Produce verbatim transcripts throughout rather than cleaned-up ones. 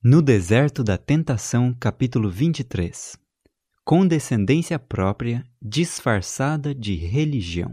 No deserto da tentação, capítulo vinte e três. Condescendência própria disfarçada de religião.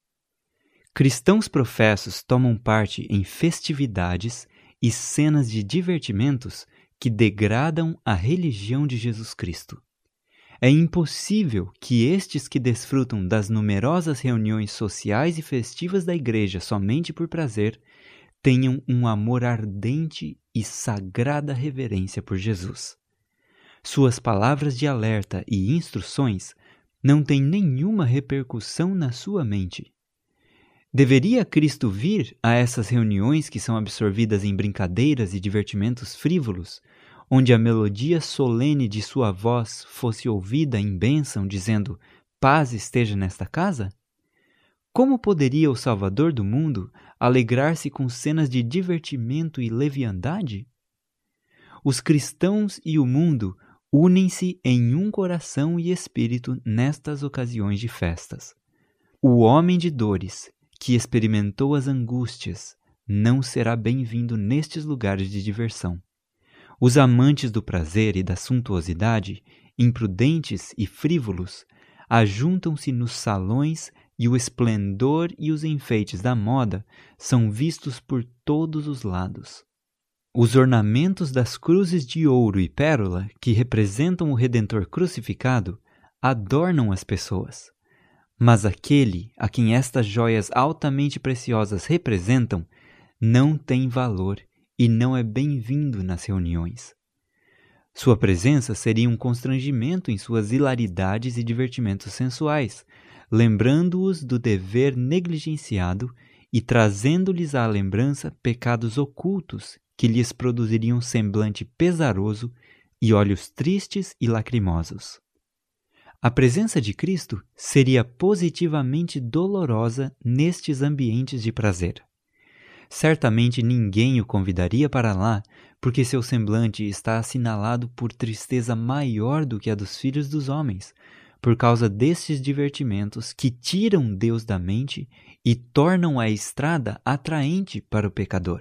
Cristãos professos tomam parte em festividades e cenas de divertimentos que degradam a religião de Jesus Cristo. É impossível que estes que desfrutam das numerosas reuniões sociais e festivas da igreja somente por prazer tenham um amor ardente e sagrada reverência por Jesus. Suas palavras de alerta e instruções não têm nenhuma repercussão na sua mente. Deveria Cristo vir a essas reuniões que são absorvidas em brincadeiras e divertimentos frívolos, onde a melodia solene de sua voz fosse ouvida em bênção, dizendo: paz esteja nesta casa? Como poderia o Salvador do mundo alegrar-se com cenas de divertimento e leviandade? Os cristãos e o mundo unem-se em um coração e espírito nestas ocasiões de festas. O homem de dores, que experimentou as angústias, não será bem-vindo nestes lugares de diversão. Os amantes do prazer e da suntuosidade, imprudentes e frívolos, ajuntam-se nos salões e o esplendor e os enfeites da moda são vistos por todos os lados. Os ornamentos das cruzes de ouro e pérola, que representam o Redentor crucificado, adornam as pessoas. Mas aquele a quem estas joias altamente preciosas representam não tem valor e não é bem-vindo nas reuniões. Sua presença seria um constrangimento em suas hilaridades e divertimentos sensuais, lembrando-os do dever negligenciado e trazendo-lhes à lembrança pecados ocultos que lhes produziriam semblante pesaroso e olhos tristes e lacrimosos. A presença de Cristo seria positivamente dolorosa nestes ambientes de prazer. Certamente ninguém o convidaria para lá, porque seu semblante está assinalado por tristeza maior do que a dos filhos dos homens, por causa destes divertimentos que tiram Deus da mente e tornam a estrada atraente para o pecador.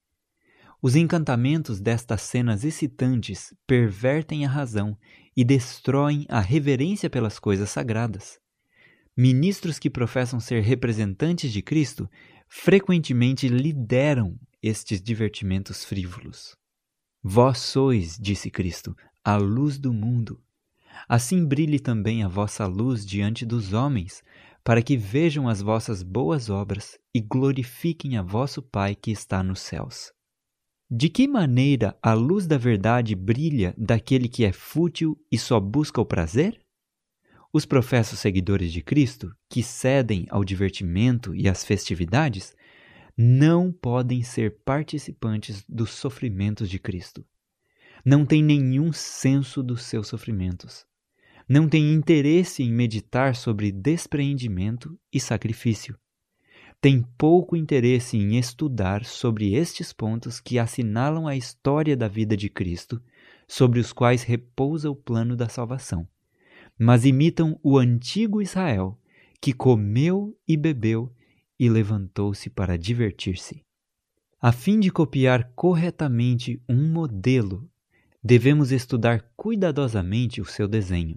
Os encantamentos destas cenas excitantes pervertem a razão e destroem a reverência pelas coisas sagradas. Ministros que professam ser representantes de Cristo frequentemente lideram estes divertimentos frívolos. Vós sois, disse Cristo, a luz do mundo. Assim brilhe também a vossa luz diante dos homens, para que vejam as vossas boas obras e glorifiquem a vosso Pai que está nos céus. De que maneira a luz da verdade brilha daquele que é fútil e só busca o prazer? Os professos seguidores de Cristo, que cedem ao divertimento e às festividades, não podem ser participantes dos sofrimentos de Cristo. Não têm nenhum senso dos seus sofrimentos. Não têm interesse em meditar sobre despreendimento e sacrifício. Têm pouco interesse em estudar sobre estes pontos que assinalam a história da vida de Cristo, sobre os quais repousa o plano da salvação. Mas imitam o antigo Israel, que comeu e bebeu e levantou-se para divertir-se. A fim de copiar corretamente um modelo, devemos estudar cuidadosamente o seu desenho.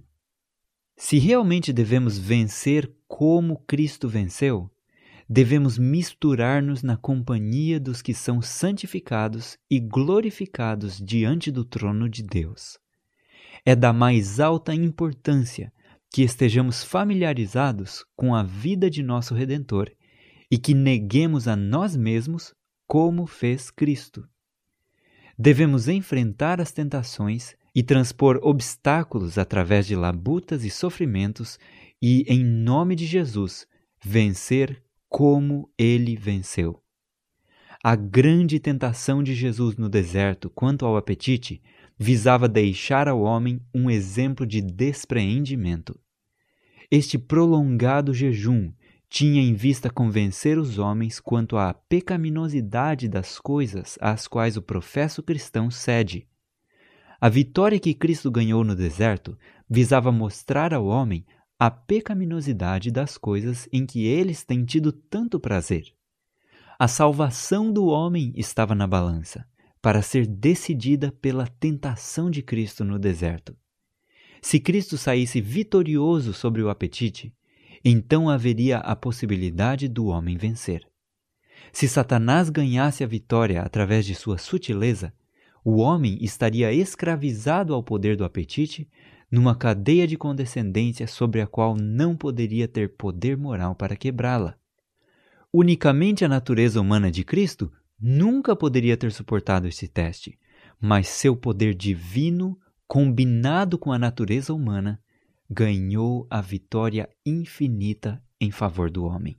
Se realmente devemos vencer como Cristo venceu, devemos misturar-nos na companhia dos que são santificados e glorificados diante do trono de Deus. É da mais alta importância que estejamos familiarizados com a vida de nosso Redentor e que neguemos a nós mesmos como fez Cristo. Devemos enfrentar as tentações e transpor obstáculos através de labutas e sofrimentos e, em nome de Jesus, vencer como ele venceu. A grande tentação de Jesus no deserto quanto ao apetite visava deixar ao homem um exemplo de despreendimento. Este prolongado jejum tinha em vista convencer os homens quanto à pecaminosidade das coisas às quais o professo cristão cede. A vitória que Cristo ganhou no deserto visava mostrar ao homem a pecaminosidade das coisas em que eles têm tido tanto prazer. A salvação do homem estava na balança, para ser decidida pela tentação de Cristo no deserto. Se Cristo saísse vitorioso sobre o apetite, então haveria a possibilidade do homem vencer. Se Satanás ganhasse a vitória através de sua sutileza, o homem estaria escravizado ao poder do apetite, numa cadeia de condescendência sobre a qual não poderia ter poder moral para quebrá-la. Unicamente a natureza humana de Cristo nunca poderia ter suportado esse teste, mas seu poder divino, combinado com a natureza humana, ganhou a vitória infinita em favor do homem.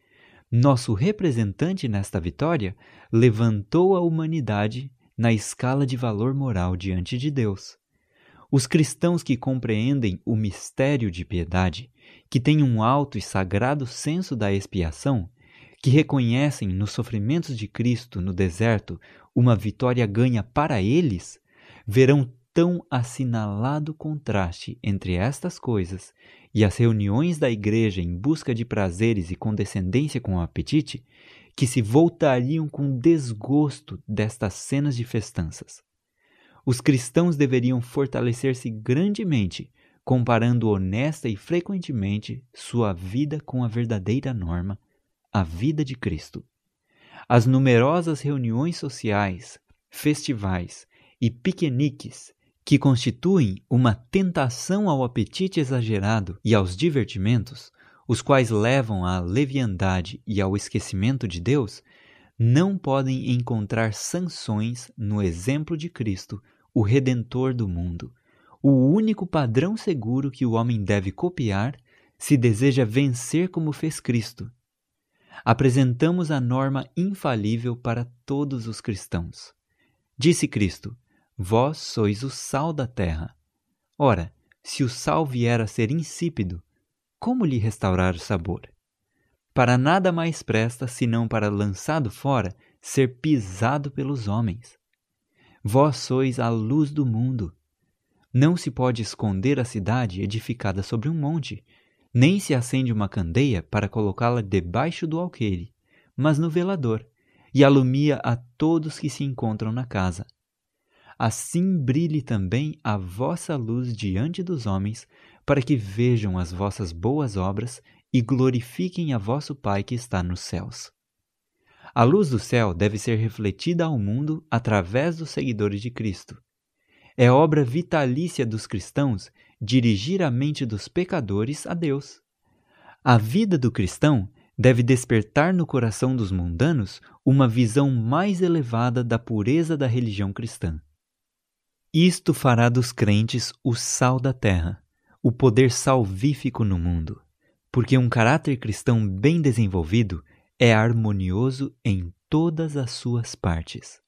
Nosso representante nesta vitória levantou a humanidade na escala de valor moral diante de Deus. Os cristãos que compreendem o mistério de piedade, que têm um alto e sagrado senso da expiação, que reconhecem nos sofrimentos de Cristo no deserto uma vitória ganha para eles, verão tão assinalado contraste entre estas coisas e as reuniões da igreja em busca de prazeres e condescendência com o apetite, que se voltariam com desgosto destas cenas de festanças. Os cristãos deveriam fortalecer-se grandemente, comparando honesta e frequentemente sua vida com a verdadeira norma, a vida de Cristo. As numerosas reuniões sociais, festivais e piqueniques que constituem uma tentação ao apetite exagerado e aos divertimentos, os quais levam à leviandade e ao esquecimento de Deus, não podem encontrar sanções no exemplo de Cristo, o Redentor do mundo, o único padrão seguro que o homem deve copiar se deseja vencer como fez Cristo. Apresentamos a norma infalível para todos os cristãos. Disse Cristo: vós sois o sal da terra. Ora, se o sal vier a ser insípido, como lhe restaurar o sabor? Para nada mais presta, senão para, lançado fora, ser pisado pelos homens. Vós sois a luz do mundo. Não se pode esconder a cidade edificada sobre um monte, nem se acende uma candeia para colocá-la debaixo do alqueire, mas no velador, e alumia a todos que se encontram na casa. Assim brilhe também a vossa luz diante dos homens, para que vejam as vossas boas obras e glorifiquem a vosso Pai que está nos céus. A luz do céu deve ser refletida ao mundo através dos seguidores de Cristo. É obra vitalícia dos cristãos dirigir a mente dos pecadores a Deus. A vida do cristão deve despertar no coração dos mundanos uma visão mais elevada da pureza da religião cristã. Isto fará dos crentes o sal da terra, o poder salvífico no mundo, porque um caráter cristão bem desenvolvido é harmonioso em todas as suas partes.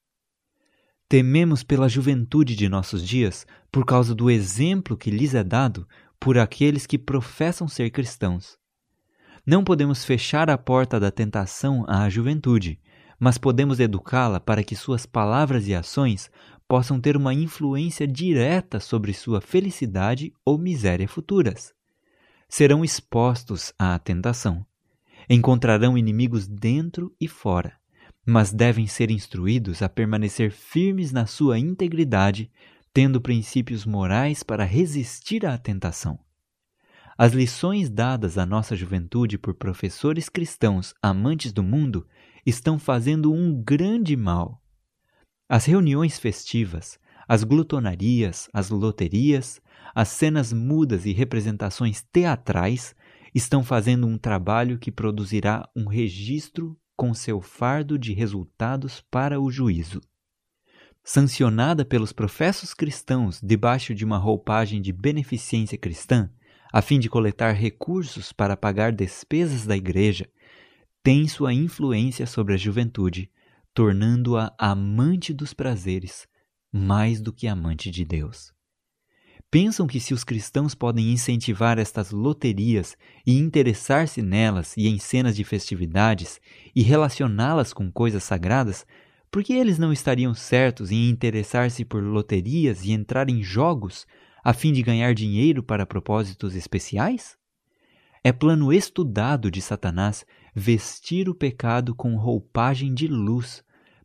Tememos pela juventude de nossos dias por causa do exemplo que lhes é dado por aqueles que professam ser cristãos. Não podemos fechar a porta da tentação à juventude, mas podemos educá-la para que suas palavras e ações possam ter uma influência direta sobre sua felicidade ou miséria futuras. Serão expostos à tentação. Encontrarão inimigos dentro e fora, mas devem ser instruídos a permanecer firmes na sua integridade, tendo princípios morais para resistir à tentação. As lições dadas à nossa juventude por professores cristãos amantes do mundo estão fazendo um grande mal. As reuniões festivas, as glutonarias, as loterias, as cenas mudas e representações teatrais estão fazendo um trabalho que produzirá um registro com seu fardo de resultados para o juízo. Sancionada pelos professos cristãos debaixo de uma roupagem de beneficência cristã, a fim de coletar recursos para pagar despesas da igreja, tem sua influência sobre a juventude, tornando-a amante dos prazeres, mais do que amante de Deus. Pensam que se os cristãos podem incentivar estas loterias e interessar-se nelas e em cenas de festividades e relacioná-las com coisas sagradas, por que eles não estariam certos em interessar-se por loterias e entrar em jogos a fim de ganhar dinheiro para propósitos especiais? É plano estudado de Satanás vestir o pecado com roupagem de luz,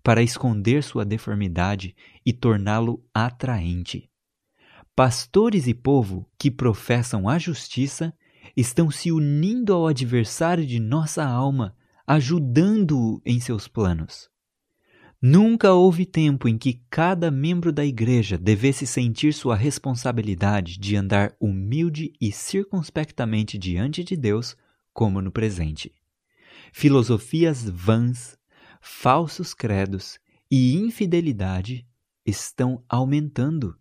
para esconder sua deformidade e torná-lo atraente. Pastores e povo que professam a justiça estão se unindo ao adversário de nossa alma, ajudando-o em seus planos. Nunca houve tempo em que cada membro da igreja devesse sentir sua responsabilidade de andar humilde e circunspectamente diante de Deus, como no presente. Filosofias vãs, falsos credos e infidelidade estão aumentando.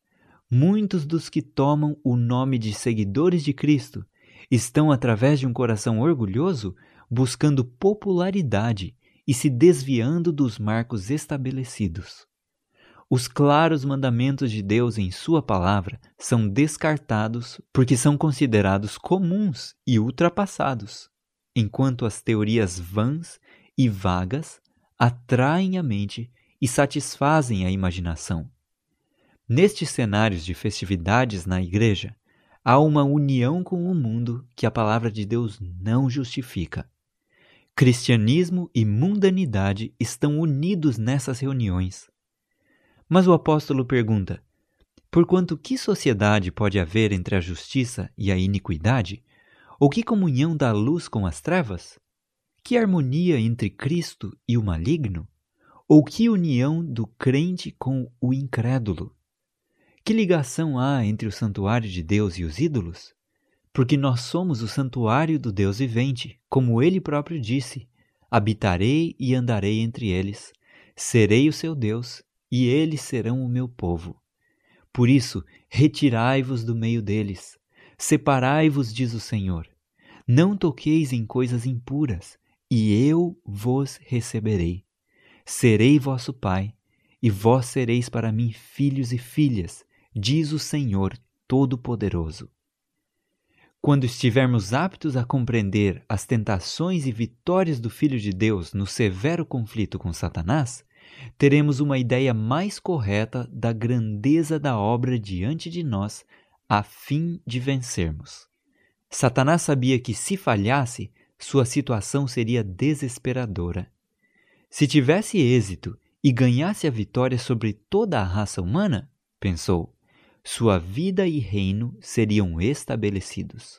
Muitos dos que tomam o nome de seguidores de Cristo estão, através de um coração orgulhoso, buscando popularidade e se desviando dos marcos estabelecidos. Os claros mandamentos de Deus em sua palavra são descartados porque são considerados comuns e ultrapassados, enquanto as teorias vãs e vagas atraem a mente e satisfazem a imaginação. Nestes cenários de festividades na igreja, há uma união com o mundo que a palavra de Deus não justifica. Cristianismo e mundanidade estão unidos nessas reuniões. Mas o apóstolo pergunta: porquanto que sociedade pode haver entre a justiça e a iniquidade? Ou que comunhão da luz com as trevas? Que harmonia entre Cristo e o maligno? Ou que união do crente com o incrédulo? Que ligação há entre o santuário de Deus e os ídolos? Porque nós somos o santuário do Deus vivente, como ele próprio disse: habitarei e andarei entre eles, serei o seu Deus, e eles serão o meu povo. Por isso, retirai-vos do meio deles, separai-vos, diz o Senhor. Não toqueis em coisas impuras, e eu vos receberei. Serei vosso Pai, e vós sereis para mim filhos e filhas, diz o Senhor Todo-Poderoso. Quando estivermos aptos a compreender as tentações e vitórias do Filho de Deus no severo conflito com Satanás, teremos uma ideia mais correta da grandeza da obra diante de nós, a fim de vencermos. Satanás sabia que, se falhasse, sua situação seria desesperadora. Se tivesse êxito e ganhasse a vitória sobre toda a raça humana, pensou, sua vida e reino seriam estabelecidos.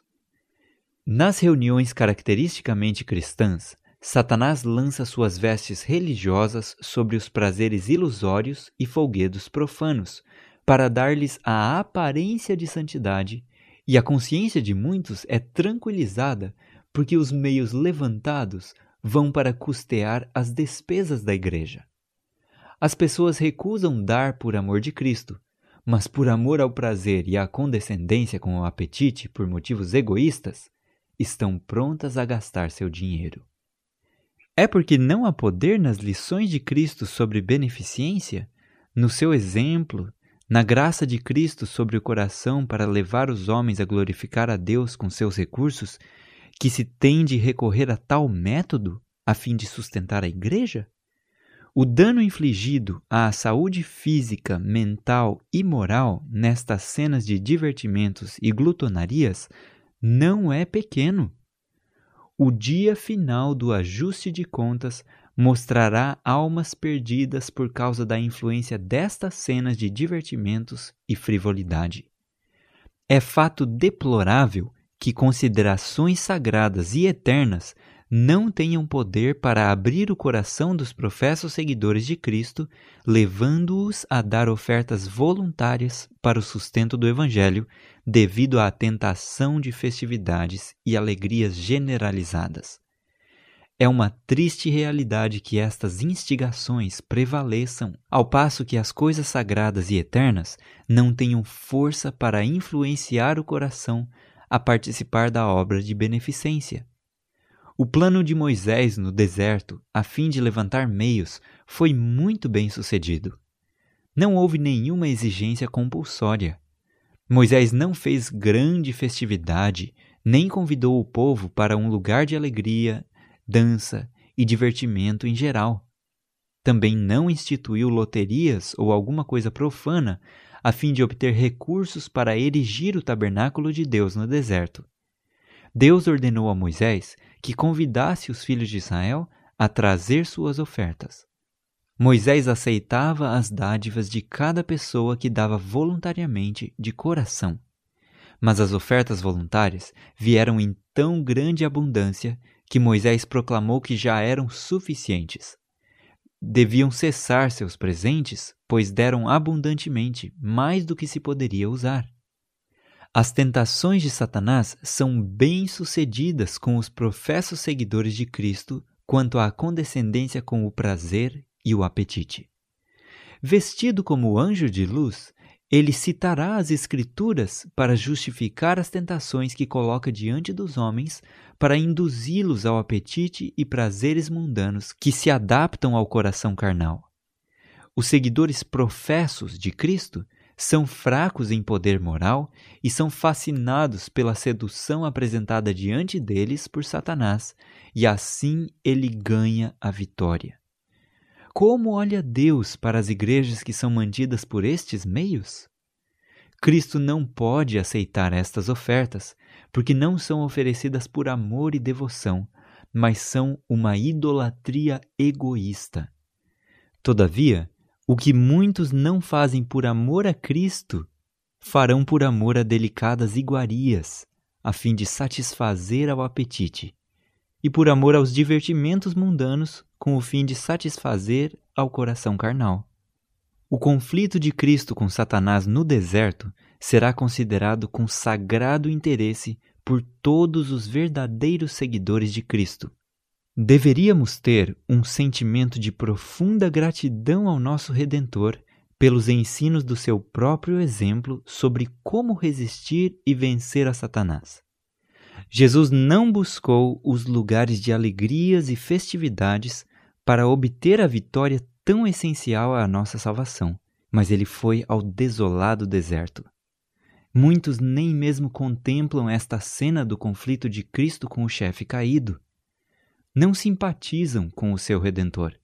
Nas reuniões caracteristicamente cristãs, Satanás lança suas vestes religiosas sobre os prazeres ilusórios e folguedos profanos, para dar-lhes a aparência de santidade, e a consciência de muitos é tranquilizada porque os meios levantados vão para custear as despesas da igreja. As pessoas recusam dar por amor de Cristo, mas por amor ao prazer e à condescendência com o apetite por motivos egoístas, estão prontas a gastar seu dinheiro. É porque não há poder nas lições de Cristo sobre beneficência, no seu exemplo, na graça de Cristo sobre o coração para levar os homens a glorificar a Deus com seus recursos, que se tem de recorrer a tal método a fim de sustentar a igreja? O dano infligido à saúde física, mental e moral nestas cenas de divertimentos e glutonarias não é pequeno. O dia final do ajuste de contas mostrará almas perdidas por causa da influência destas cenas de divertimentos e frivolidade. É fato deplorável que considerações sagradas e eternas não tenham poder para abrir o coração dos professos seguidores de Cristo, levando-os a dar ofertas voluntárias para o sustento do Evangelho, devido à tentação de festividades e alegrias generalizadas. É uma triste realidade que estas instigações prevaleçam, ao passo que as coisas sagradas e eternas não tenham força para influenciar o coração a participar da obra de beneficência. O plano de Moisés no deserto, a fim de levantar meios, foi muito bem sucedido. Não houve nenhuma exigência compulsória. Moisés não fez grande festividade, nem convidou o povo para um lugar de alegria, dança e divertimento em geral. Também não instituiu loterias ou alguma coisa profana, a fim de obter recursos para erigir o tabernáculo de Deus no deserto. Deus ordenou a Moisés que convidasse os filhos de Israel a trazer suas ofertas. Moisés aceitava as dádivas de cada pessoa que dava voluntariamente de coração. Mas as ofertas voluntárias vieram em tão grande abundância que Moisés proclamou que já eram suficientes. Deviam cessar seus presentes, pois deram abundantemente mais do que se poderia usar. As tentações de Satanás são bem-sucedidas com os professos seguidores de Cristo quanto à condescendência com o prazer e o apetite. Vestido como anjo de luz, ele citará as Escrituras para justificar as tentações que coloca diante dos homens para induzi-los ao apetite e prazeres mundanos que se adaptam ao coração carnal. Os seguidores professos de Cristo são fracos em poder moral e são fascinados pela sedução apresentada diante deles por Satanás, e assim ele ganha a vitória. Como olha Deus para as igrejas que são mantidas por estes meios? Cristo não pode aceitar estas ofertas, porque não são oferecidas por amor e devoção, mas são uma idolatria egoísta. Todavia, o que muitos não fazem por amor a Cristo, farão por amor a delicadas iguarias, a fim de satisfazer ao apetite, e por amor aos divertimentos mundanos, com o fim de satisfazer ao coração carnal. O conflito de Cristo com Satanás no deserto será considerado com sagrado interesse por todos os verdadeiros seguidores de Cristo. Deveríamos ter um sentimento de profunda gratidão ao nosso Redentor pelos ensinos do seu próprio exemplo sobre como resistir e vencer a Satanás. Jesus não buscou os lugares de alegrias e festividades para obter a vitória tão essencial à nossa salvação, mas ele foi ao desolado deserto. Muitos nem mesmo contemplam esta cena do conflito de Cristo com o chefe caído. Não simpatizam com o seu Redentor.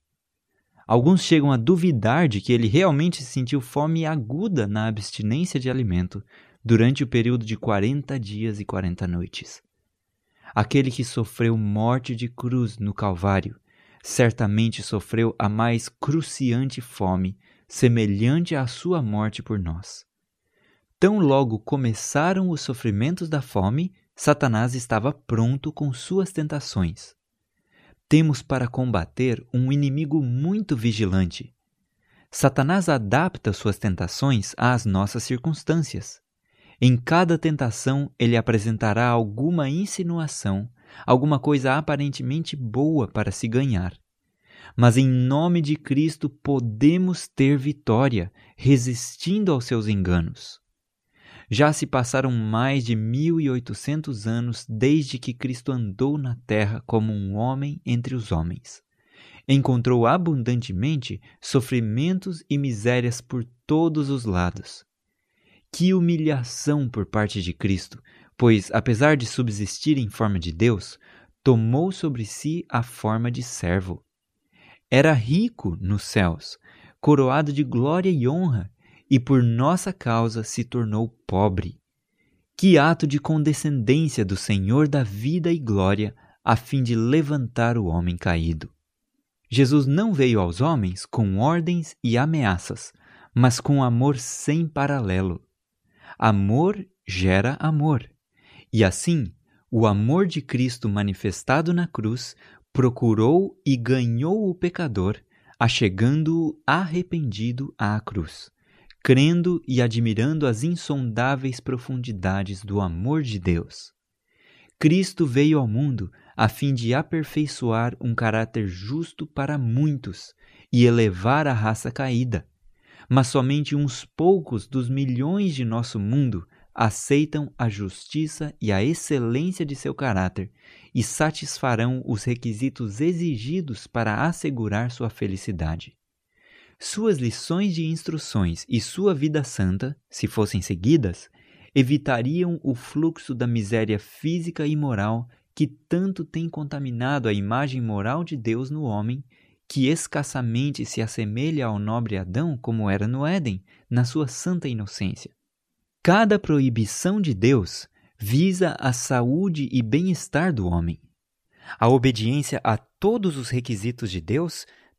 Alguns chegam a duvidar de que ele realmente sentiu fome aguda na abstinência de alimento durante o período de quarenta dias e quarenta noites. Aquele que sofreu morte de cruz no Calvário certamente sofreu a mais cruciante fome, semelhante à sua morte por nós. Tão logo começaram os sofrimentos da fome, Satanás estava pronto com suas tentações. Temos para combater um inimigo muito vigilante. Satanás adapta suas tentações às nossas circunstâncias. Em cada tentação, ele apresentará alguma insinuação, alguma coisa aparentemente boa para se ganhar. Mas em nome de Cristo podemos ter vitória, resistindo aos seus enganos. Já se passaram mais de mil e oitocentos anos desde que Cristo andou na terra como um homem entre os homens. Encontrou abundantemente sofrimentos e misérias por todos os lados. Que humilhação por parte de Cristo, pois, apesar de subsistir em forma de Deus, tomou sobre si a forma de servo. Era rico nos céus, coroado de glória e honra, e por nossa causa se tornou pobre. Que ato de condescendência do Senhor da vida e glória, a fim de levantar o homem caído. Jesus não veio aos homens com ordens e ameaças, mas com amor sem paralelo. Amor gera amor. E assim, o amor de Cristo manifestado na cruz procurou e ganhou o pecador, achegando-o arrependido à cruz, crendo e admirando as insondáveis profundidades do amor de Deus. Cristo veio ao mundo a fim de aperfeiçoar um caráter justo para muitos e elevar a raça caída. Mas somente uns poucos dos milhões de nosso mundo aceitam a justiça e a excelência de seu caráter e satisfarão os requisitos exigidos para assegurar sua felicidade. Suas lições de instruções e sua vida santa, se fossem seguidas, evitariam o fluxo da miséria física e moral que tanto tem contaminado a imagem moral de Deus no homem, que escassamente se assemelha ao nobre Adão como era no Éden, na sua santa inocência. Cada proibição de Deus visa a saúde e bem-estar do homem. A obediência a todos os requisitos de Deus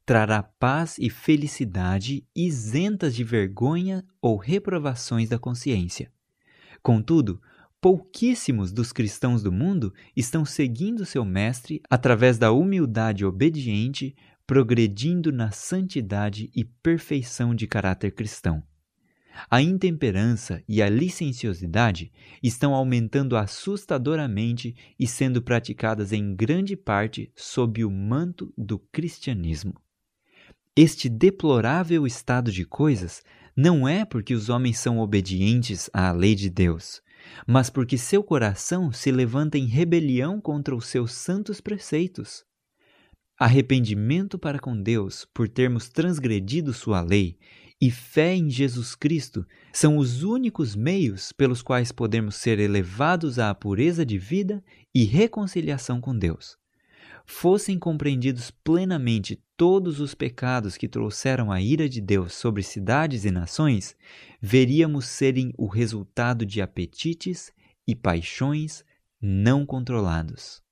trará paz e felicidade isentas de vergonha ou reprovações da consciência. Contudo, pouquíssimos dos cristãos do mundo estão seguindo seu mestre através da humildade obediente, progredindo na santidade e perfeição de caráter cristão. A intemperança e a licenciosidade estão aumentando assustadoramente e sendo praticadas em grande parte sob o manto do cristianismo. Este deplorável estado de coisas não é porque os homens são obedientes à lei de Deus, mas porque seu coração se levanta em rebelião contra os seus santos preceitos. Arrependimento para com Deus por termos transgredido sua lei e fé em Jesus Cristo são os únicos meios pelos quais podemos ser elevados à pureza de vida e reconciliação com Deus. Fossem compreendidos plenamente todos os pecados que trouxeram a ira de Deus sobre cidades e nações, veríamos serem o resultado de apetites e paixões não controlados.